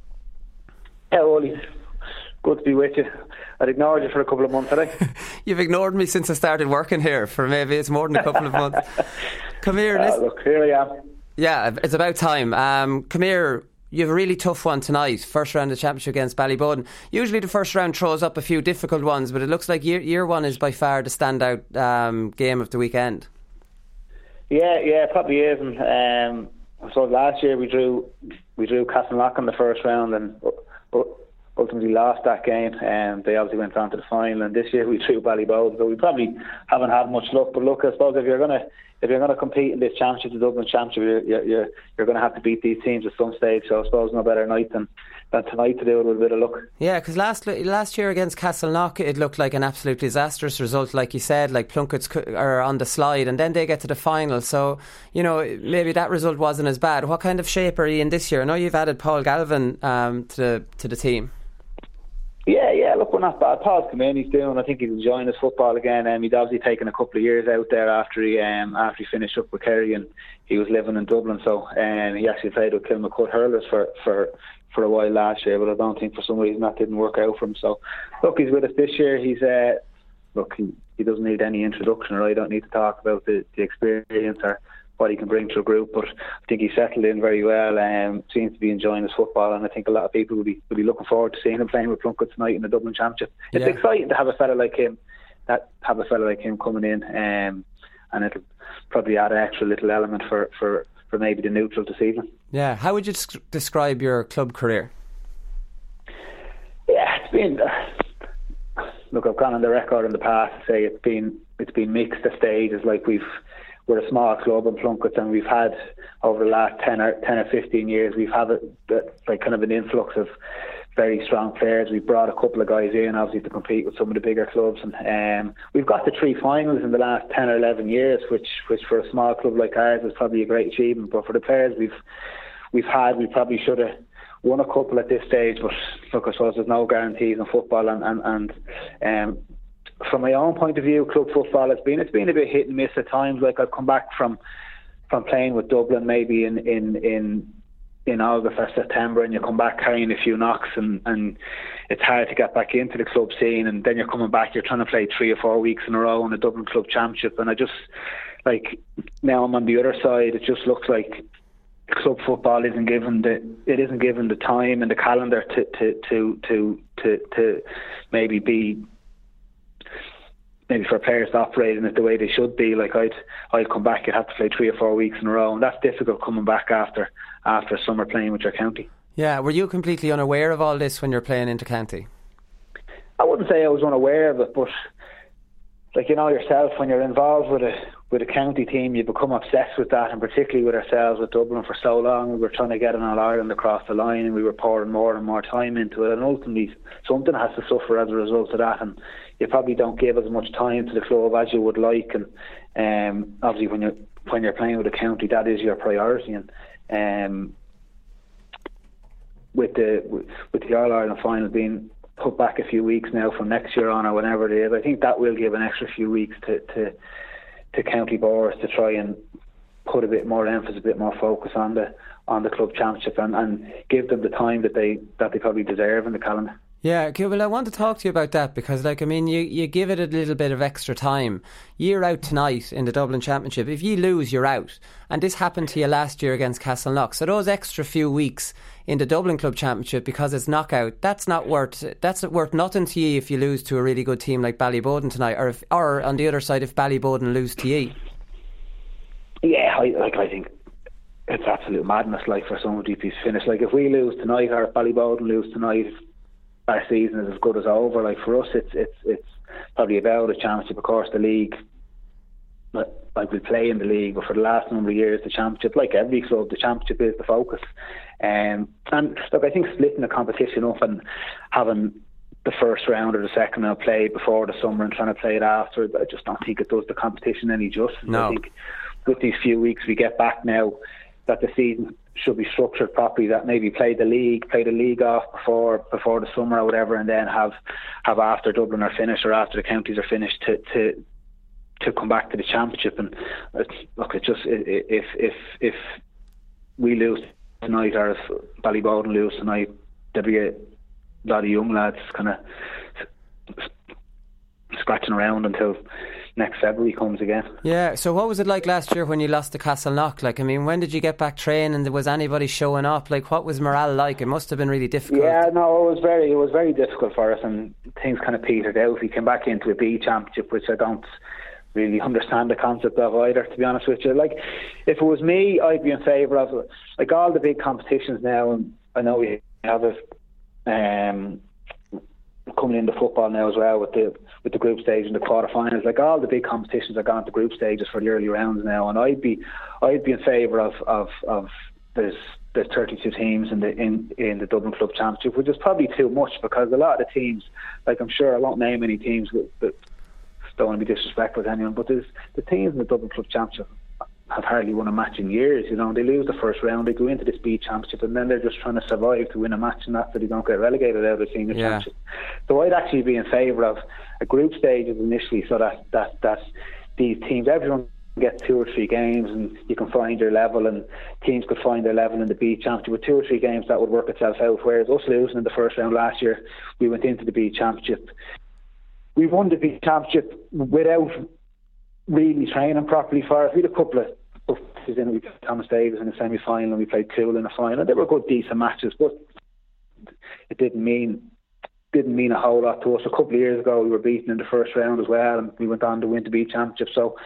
Yeah, Ollie. Good to be with you. I'd ignored you for a couple of months, had I? You've ignored me since I started working here for maybe it's more than a couple of months. Come here, uh, listen. Look, here I am. Yeah, it's about time. Um, come here. You have a really tough one tonight. First round of the championship against Ballybudden. Usually the first round throws up a few difficult ones, but it looks like year, year one is by far the standout um, game of the weekend. Yeah, yeah, it probably is. And um, I suppose last year we drew we drew Castleknock in the first round and uh, ultimately lost that game. And um, they obviously went on to the final. And this year we drew Ballybudden, so we probably haven't had much luck. But look, I suppose if you're gonna if you're gonna compete in this championship, the Dublin Championship, you're you're, you're going to have to beat these teams at some stage. So I suppose no better night than. than tonight to do it with a bit of luck. Yeah, because last last year against Castleknock it looked like an absolutely disastrous result, like you said, like Plunkett's are on the slide and then they get to the final, so you know maybe that result wasn't as bad. What kind of shape are you in this year? I know you've added Paul Galvin um, to the, to the team. Yeah, yeah, look, we're not bad. Paul's come in, he's doing, I think he's enjoying his football again. Um, he'd obviously taken a couple of years out there after he um, after he finished up with Kerry and he was living in Dublin, so um, he actually played with Kilmacud Hurlers for, for, for a while last year, but I don't think for some reason that didn't work out for him. So, look, he's with us this year. He's uh, look, he, he doesn't need any introduction, or I don't need to talk about the, the experience or what he can bring to a group, but I think he's settled in very well and um, seems to be enjoying his football, and I think a lot of people will be will be looking forward to seeing him playing with Plunkett tonight in the Dublin Championship. It's Yeah. exciting to have a fella like him, that have a fella like him coming in, um, and it'll probably add an extra little element for, for, for maybe the neutral this evening. Yeah, how would you des- describe your club career? Yeah, it's been. Uh, look, I've gone on the record in the past to say it's been it's been mixed at stages. Like we've. We're a small club in Plunkett, and we've had over the last ten or ten or fifteen years, we've had a, like kind of an influx of very strong players. We've brought a couple of guys in, obviously, to compete with some of the bigger clubs, and um, we've got to three finals in the last ten or eleven years, which, which for a small club like ours is probably a great achievement. But for the players we've we've had, we probably should have won a couple at this stage. But look, I suppose there's no guarantees in football, and and, and um, from my own point of view, club football has been it's been a bit hit and miss at times. Like I've come back from from playing with Dublin maybe in in in in August or September, and you come back carrying a few knocks, and, and it's hard to get back into the club scene, and then you're coming back, you're trying to play three or four weeks in a row in the Dublin Club Championship, and I just, like, now I'm on the other side, it just looks like club football isn't given the it isn't given the time and the calendar to to to to to, to maybe be maybe for players to operate in it the way they should be. Like I'd I'd come back, you'd have to play three or four weeks in a row, and that's difficult coming back after after summer playing with your county. Yeah, were you completely unaware of all this when you're playing inter-county? I wouldn't say I was unaware of it, but like, you know yourself, when you're involved with a with a county team, you become obsessed with that, and particularly with ourselves with Dublin for so long, we were trying to get an All-Ireland across the line, and we were pouring more and more time into it, and ultimately something has to suffer as a result of that, and you probably don't give as much time to the club as you would like, and um, obviously when you're when you're playing with a county, that is your priority, and um, with the with the All-Ireland final being put back a few weeks now from next year on or whenever it is, I think that will give an extra few weeks to, to, to county boards to try and put a bit more emphasis, a bit more focus on the on the club championship, and, and give them the time that they that they probably deserve in the calendar. Yeah, okay, well, I want to talk to you about that because, like, I mean, you, you give it a little bit of extra time. You're out tonight in the Dublin Championship. If you lose, you're out. And this happened to you last year against Castleknock. So those extra few weeks in the Dublin Club Championship, because it's knockout, that's not worth that's worth nothing to you if you lose to a really good team like Ballyboden tonight, or if, or on the other side, if Ballyboden lose to you. Yeah, I, like I think it's absolute madness. Like, for somebody to finish, like if we lose tonight, or if Ballyboden lose tonight, our season is as good as over. Like, for us, it's it's it's probably about a championship. Of course, the league, like, we play in the league, but for the last number of years, the championship, like every club, the championship is the focus. Um, and look, I think splitting the competition up and having the first round or the second round played before the summer and trying to play it after, I just don't think it does the competition any justice. No. I think with these few weeks we get back now, that the season should be structured properly, that maybe play the league, play the league off before before the summer or whatever, and then have have after Dublin are finished or after the counties are finished to to, to come back to the championship. And it's, look, it's just if if if we lose tonight, or if Ballyboden lose tonight, there'll be a lot of young lads kind of scratching around until next February comes again. Yeah, so what was it like last year when you lost to Castleknock? Like, I mean, when did you get back training? Was anybody showing up? Like, what was morale like? It must have been really difficult. Yeah, no, it was very it was very difficult for us, and things kind of petered out. We came back into a B championship, which I don't really understand the concept of either, to be honest with you. Like, if it was me, I'd be in favour of, like, all the big competitions now, and I know we have it um, coming into football now as well with the with the group stage and the quarterfinals. Like, all the big competitions are gone to group stages for the early rounds now, and I'd be I'd be in favour of of of there's there's thirty-two teams in the in in the Dublin Club Championship, which is probably too much, because a lot of the teams, like, I'm sure I won't name any teams that don't want to be disrespectful to anyone, but there's the teams in the Dublin Club Championship have hardly won a match in years. You know, they lose the first round, they go into this B Championship, and then they're just trying to survive to win a match, and that's so they don't get relegated out of the senior yeah. championship. So I'd actually be in favour of a group stages initially, so that that that these teams, everyone gets two or three games, and you can find your level, and teams could find their level in the B Championship. With two or three games, that would work itself out. Whereas us losing in the first round last year, we went into the B Championship. We won the B Championship without really training properly for it. We had a couple of in it. We played Thomas Davis in the semi-final, and we played Cool in the final. They were good, decent matches, but it didn't mean didn't mean a whole lot to us. A couple of years ago, we were beaten in the first round as well, and we went on to win the B Championship. So,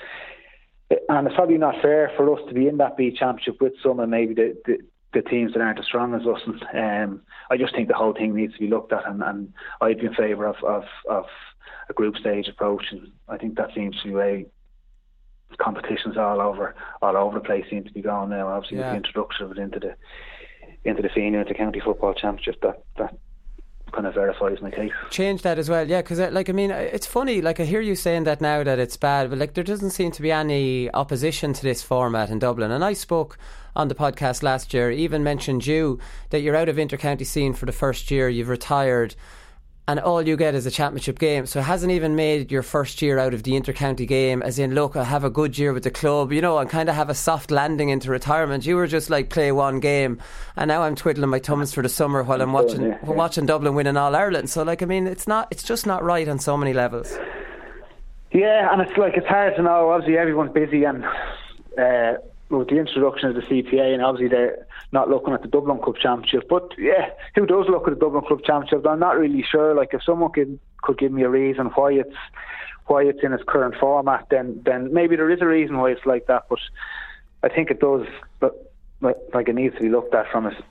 and it's probably not fair for us to be in that B Championship with some of maybe the, the, the teams that aren't as strong as us. And um, I just think the whole thing needs to be looked at, and, and I'd be in favour of, of of a group stage approach, and I think that seems to be way competitions all over all over the place seem to be going now. Obviously, yeah. with the introduction of it into the into the senior into county football championship, that that kind of verifies my case. Change that as well, yeah, because like I mean, it's funny. Like, I hear you saying that now that it's bad, but like there doesn't seem to be any opposition to this format in Dublin. And I spoke on the podcast last year, even mentioned you that you're out of inter-county scene for the first year, you've retired. and all you get is a championship game. So it hasn't even made your first year out of the inter-county game, as in, look, I'll have a good year with the club, you know, and kind of have a soft landing into retirement. You were just like, play one game, and now I'm twiddling my thumbs for the summer while I'm watching yeah, yeah. watching Dublin win an All-Ireland. So, like, I mean, it's not, it's just not right on so many levels. Yeah, and it's like, it's hard to know. Obviously, everyone's busy, and uh, with the introduction of the C P A, and obviously they're not looking at the Dublin Cup Championship. But yeah, who does look at the Dublin Cup Championship? I'm not really sure. Like, if someone could could give me a reason why it's why it's in its current format, then then maybe there is a reason why it's like that. But I think it does, but like it needs to be looked at from a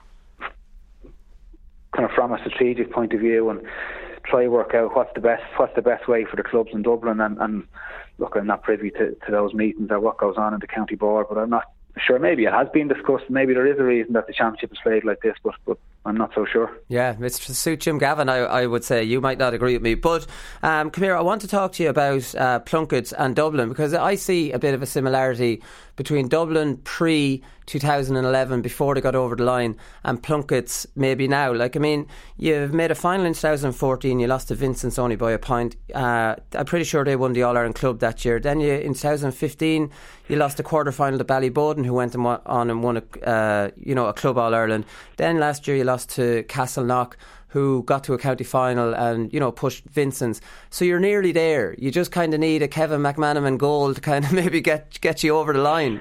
kind of from a strategic point of view, and try work out what's the best what's the best way for the clubs in Dublin. And, and look, I'm not privy to, to those meetings or what goes on in the county board, but I'm not sure. Maybe it has been discussed. Maybe there is a reason that the championship is played like this, but, but I'm not so sure. Yeah, it's to suit Jim Gavin, I, I would say. You might not agree with me, but um, come here, I want to talk to you about uh, Plunkett and Dublin, because I see a bit of a similarity between Dublin pre twenty eleven, before they got over the line, and Plunkett's maybe now. Like, I mean, you've made a final in twenty fourteen, you lost to Vincent's only by a point. Uh, I'm pretty sure they won the All-Ireland Club that year. Then you, in twenty fifteen, you lost a quarter-final to Ballyboden, who went on and won a, uh, you know, a Club All-Ireland. Then last year you lost to Castleknock, who got to a county final and, you know, pushed Vincent's. So you're nearly there. You just kind of need a Kevin McManaman goal to kind of maybe get get you over the line.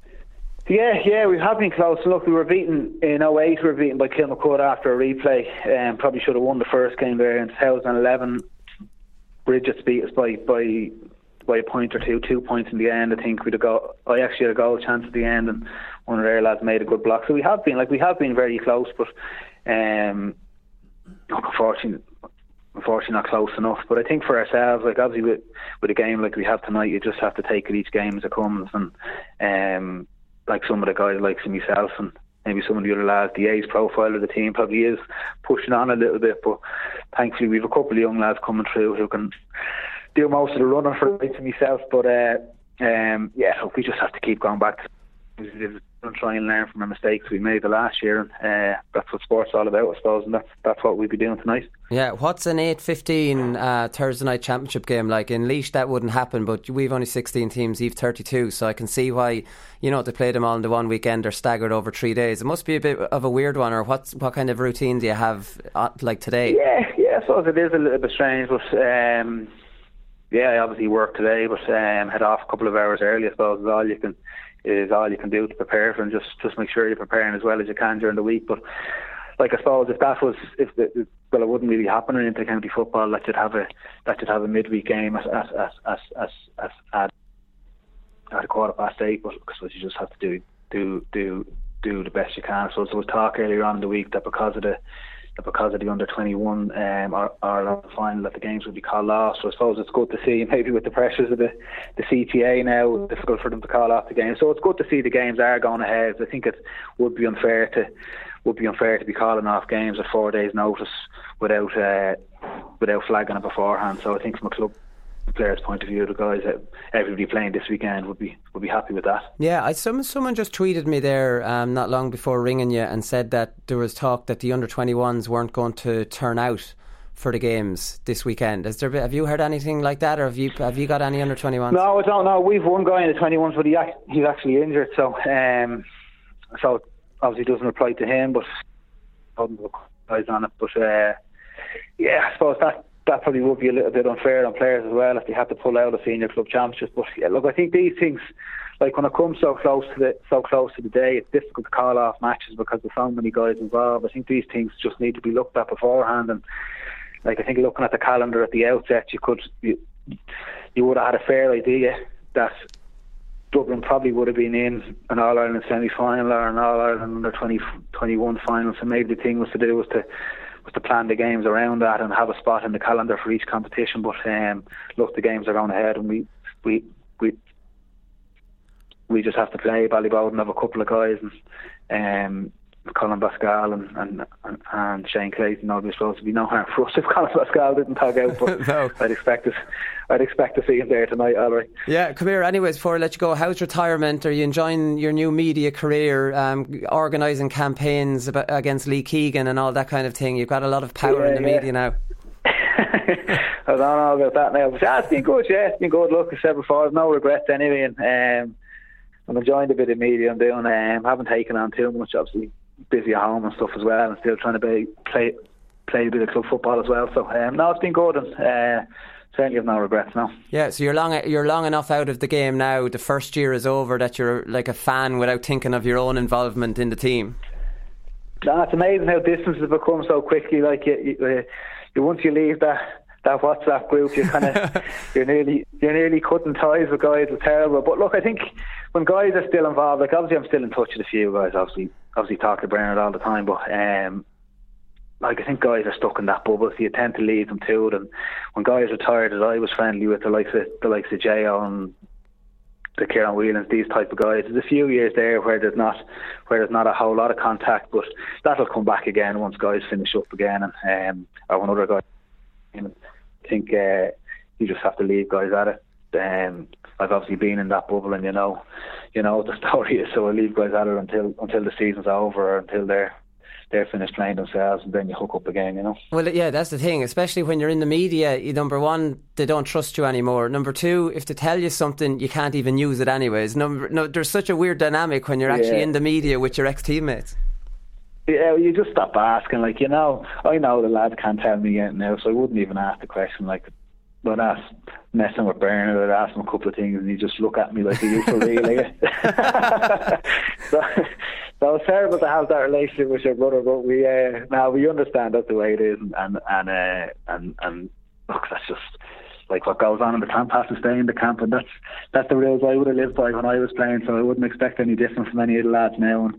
Yeah, yeah, we have been close. Look, we were beaten in oh eight, we were beaten by Kilmacud after a replay, and um, probably should have won the first game there. In twenty eleven, Bridget's beat us by, by by a point or two, two points in the end. I think we'd have got, I actually had a goal chance at the end, and one of their lads made a good block. So we have been, like, we have been very close, but um, unfortunately, unfortunately not close enough. But I think for ourselves, like, obviously with, with a game like we have tonight, you just have to take it each game as it comes. And um, like some of the guys, like myself and maybe some of the other lads, the age profile of the team probably is pushing on a little bit, but thankfully we have a couple of young lads coming through who can do most of the running for the likes of myself. But uh, um, yeah, look, we just have to keep going back to and try and learn from our mistakes we made the last year, and uh, that's what sport's all about, I suppose, and that's that's what we'll be doing tonight. Yeah, what's an eight fifteen uh, Thursday night championship game like? In Laois that wouldn't happen, but we've only sixteen teams, you've thirty-two, so I can see why, you know, they play them all in the one weekend or staggered over three days. It must be a bit of a weird one. Or what's what kind of routine do you have uh, like today? Yeah, yeah, I suppose it is a little bit strange, but um, yeah, I obviously worked today, but um, head off a couple of hours early, I suppose, is all you can is all you can do to prepare for, and just, just make sure you're preparing as well as you can during the week. But like, I suppose if that was if the, well, it wouldn't really happen in inter-county football that you'd have a that you'd have a midweek game at at at at, at, at, at, at a quarter past eight, but because you just have to do do do do the best you can. So there was talk earlier on in the week that because of the because of the under twenty-one um, or, or the final, that the games would be called off. So I suppose it's good to see, maybe with the pressures of the, the C T A now, it's difficult for them to call off the games. So it's good to see the games are going ahead. I think it would be unfair to would be unfair to be calling off games at four days' notice without uh, without flagging it beforehand. So I think from a club players' point of view, the guys that everybody playing this weekend would be would be happy with that. Yeah, I, some, someone just tweeted me there um, not long before ringing you and said that there was talk that the under twenty-ones weren't going to turn out for the games this weekend. Is there? Have you heard anything like that, or have you have you got any under twenty-ones? No, I don't know. We've one guy in the twenty-ones, but he he's actually injured, so um, so obviously doesn't apply to him. But guys on it. But uh, yeah, I suppose that. That probably would be a little bit unfair on players as well if they had to pull out a senior club championship. But yeah, look, I think these things, like when it comes so close to the so close to the day, it's difficult to call off matches because there's so many guys involved. I think these things just need to be looked at beforehand. And like, I think looking at the calendar at the outset, you could you, you would have had a fair idea that Dublin probably would have been in an All Ireland semi final or an All Ireland under twenty, twenty-one final. So maybe the thing was to do was to was to plan the games around that and have a spot in the calendar for each competition. But um, look, the games are going ahead, and we we we we just have to play Ballyboden, have a couple of guys, and um, Colin Pascal and, and, and, and Shane Clayton. Obviously, supposed to be no harm for us if Colin Pascal didn't tag out, but no. I'd expect it. I'd expect to see him there tonight, alright. Yeah, come here. Anyways, before I let you go, how's retirement? Are you enjoying your new media career, um, organising campaigns about, against Lee Keegan and all that kind of thing? You've got a lot of power yeah, in the yeah. media now. I don't know about that now. But yeah, it's been good, yeah. It's been good. Look, I said before, no regrets anyway. And um, I'm enjoying a bit of media I'm doing. Um, haven't taken on too much, obviously. Busy at home and stuff as well, and still trying to be, play play a bit of club football as well. So um, no, it's been good, and uh, certainly have no regrets now. Yeah, so you're long you're long enough out of the game now. The first year is over that you're like a fan without thinking of your own involvement in the team. No, it's amazing how distance has become so quickly. Like you, you, you once you leave that that WhatsApp group, you kind of you're nearly you're nearly cutting ties with guys. It's terrible. But look, I think when guys are still involved, like obviously I'm still in touch with a few guys. Obviously, obviously talk to Bernard all the time, but um, like I think guys are stuck in that bubble, so you tend to leave them to it. And when guys retired, as I was friendly with the likes of the likes of J O and the Kieran Whelans, these type of guys, there's a few years there where there's not where there's not a whole lot of contact, but that'll come back again once guys finish up again, and um, or when other guys. And I think uh, you just have to leave guys at it. Um, I've obviously been in that bubble, and you know, you know what the story is. So I leave guys at it until until the season's over, or until they're they're finished playing themselves, and then you hook up again. You know. Well, yeah, that's the thing. Especially when you're in the media, you, number one, they don't trust you anymore. Number two, if they tell you something, you can't even use it anyways. Number, no, there's such a weird dynamic when you're actually yeah. in the media with your ex-teammates. Yeah, well, you just stop asking. Like, you know, I know the lads can't tell me anything now, so I wouldn't even ask the question. Like, when I was messing with Bernard, I'd ask him a couple of things, and he'd just look at me like he used to really. so, so it's terrible to have that relationship with your brother, but we uh, now we understand that's the way it is, and and and uh, and, and look, that's just like what goes on in the camp has to stay in the camp, and that's that's the rules I would have lived by when I was playing, so I wouldn't expect any different from any of the lads now.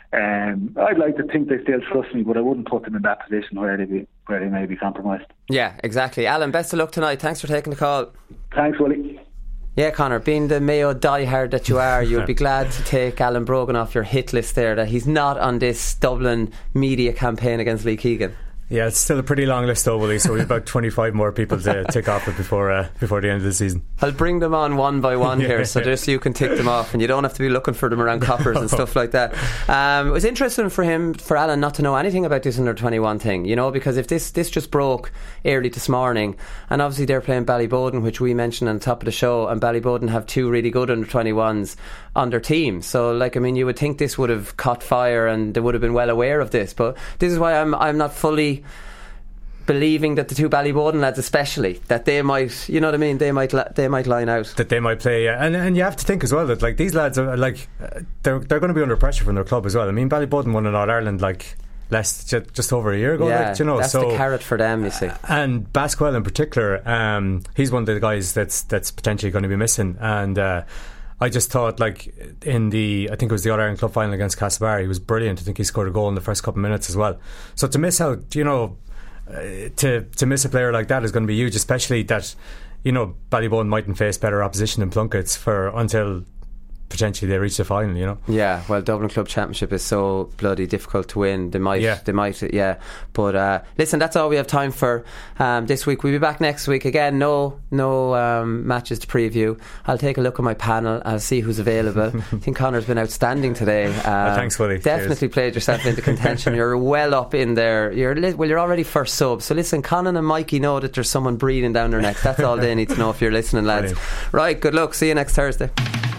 And um, I'd like to think they still trust me, but I wouldn't put them in that position where they be where they may be compromised. Yeah, exactly. Alan, best of luck tonight. Thanks for taking the call. Thanks, Willie. Yeah, Conor, being the Mayo diehard that you are, you'll be glad to take Alan Brogan off your hit list there, that he's not on this Dublin media campaign against Lee Keegan. Yeah, it's still a pretty long list though, Willie, so we've about twenty-five more people to tick off it before uh, before the end of the season. I'll bring them on one by one yeah, here, so yeah. just so you can tick them off and you don't have to be looking for them around coppers no. and stuff like that. Um, it was interesting for him, for Alan, not to know anything about this under twenty-one thing, you know, because if this, this just broke early this morning, and obviously they're playing Ballyboden, which we mentioned on the top of the show, and Ballyboden have two really good under twenty-ones on their team, so like I mean you would think this would have caught fire and they would have been well aware of this, but this is why I'm I'm not fully believing that the two Ballyboden lads especially, that they might, you know what I mean, they might they might line out, that they might play, yeah. and and you have to think as well that like these lads are like uh, they're they're going to be under pressure from their club as well. I mean, Ballyboden won in All Ireland like less just, just over a year ago, yeah, like, you know, that's so the carrot for them, you see. And Basquel in particular, um, he's one of the guys that's that's potentially going to be missing, and uh, I just thought, like, in the, I think it was the All Ireland Club final against Castlebar, he was brilliant. I think he scored a goal in the first couple of minutes as well. So to miss out, you know, uh, to to miss a player like that is going to be huge, especially that, you know, Ballyboden mightn't face better opposition than Plunkett's for until potentially they reach the final, you know. Yeah, well, Dublin Club Championship is so bloody difficult to win. They might, yeah. they might, yeah. But uh, listen, that's all we have time for um, this week. We'll be back next week again. No, no um, matches to preview. I'll take a look at my panel. I'll see who's available. I think Conor's been outstanding today. Um, oh, thanks, Willie. Definitely Cheers. Played yourself into contention. You're well up in there. You're li- well. You're already first sub. So listen, Conan and Mikey know that there's someone breathing down their necks. That's all they need to know if you're listening, lads. Brilliant. Right. Good luck. See you next Thursday.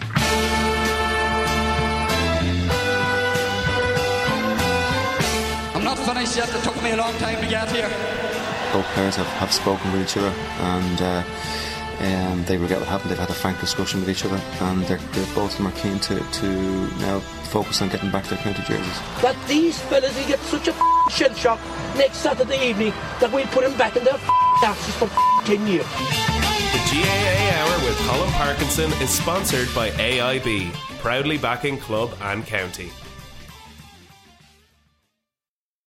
Finished yet. It took me a long time to get here. Both players have, have spoken with each other, and uh, um, they regret what happened. They've had a frank discussion with each other, and they're, they're both of them are keen to, to now focus on getting back their county jerseys. That these fellas will get such a f***ing shell shock next Saturday evening that we'll put them back in their f***ing asses for ten years. The G A A Hour with Colin Parkinson is sponsored by A I B, proudly backing club and county.